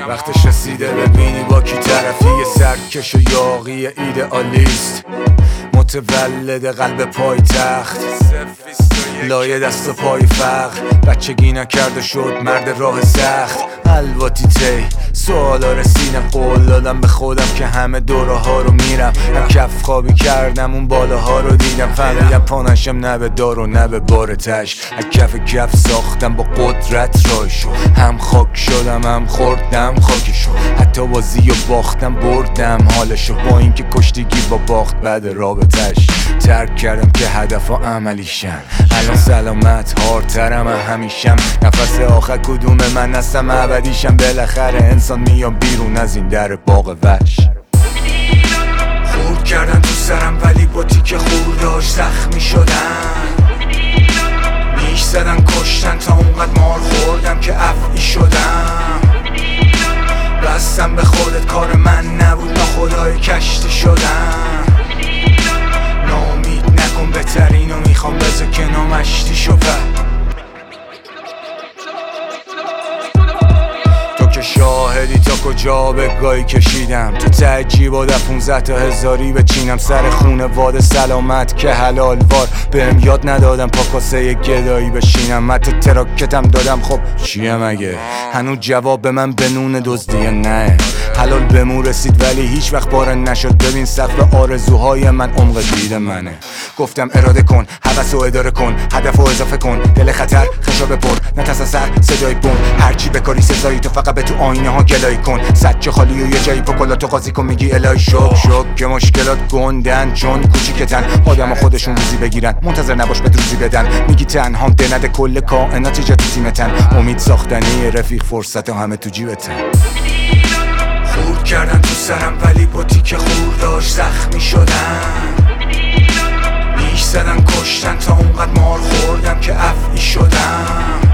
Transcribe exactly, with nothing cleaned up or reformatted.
وقتش رسیده ببینی با کی طرفی. یه سرکش و یاقی ایدئالیست، متولد قلب پای تخت، لایه دست و پای فقر. بچگی نکرده شد مرد راه سخت. الواتی تی سوالا رسیدم، قول دادم به خودم که همه دوره ها رو میرم. هم کف خوابی کردم اون بالاها رو دیدم، فهمیدم پانشم نه به دار و نه به بارتش. از کف کف ساختم با قدرت رایشو، هم خاک شدم هم خوردم خاکشو. حتی بازی و باختم بردم حالشو، با اینکه کشتگی با باخت بعد رابطش. ترک کردم که هدفا عملیشن، الان سلامت هارترم همیشم. نفس آخر کدوم من هستم ابدیشم. بالاخره انسان میام بیرون از این در باغ وحش. خورد کردن تو سرم ولی با تیکه خورداش زخمی شدن. میش زدن کشتن تا اونقدر مار خوردم که افعی شدم. بستم به خودت کار من نبود، تا خدای کشتی شدم. ناامید نکن بهترینو میخوام، بذار که نامشتی شو. تو که شاهدی تا کجا به گاهی کشیدم. تو ته جیبا در پونزده تا هزاری بچینم. سر خونه واده سلامت که حلال وار بهم یاد ندادم پا کاسه گدایی بشینم. حتی تراکتم دادم، خب چیه مگه؟ هنوز جواب به من به نون دزدیه نه. حلال بمون رسید ولی هیچ وقت باره نشد. ببین سقف آرزوهای من عمق دید منه. گفتم اراده کن، حوث و اداره کن، هدف و اضافه کن. دل خطر خشاب پر، نترس از سر صدای بوم. هرچی بکاری سزایی، تو فقط به تو آینه ها گلایی کن. سچه خالی و یه جایی پاکلاتو قاضی کن، میگی الهی شک شک که مشکلات گندن چون کوچیکتن. آدم خودشون روزی بگیرن، منتظر نباش به روزی بدن. میگی تنهام دنده کل کائنات ایجا تو تیمتن. امید ساختنی رفیق، فرصت همه تو جیبتن. خورد کردن تو سرم ولی با تیکه خورداش زخمی شدن. میش زدن کشتن تا اونقدر مار خوردم که افعی شدم.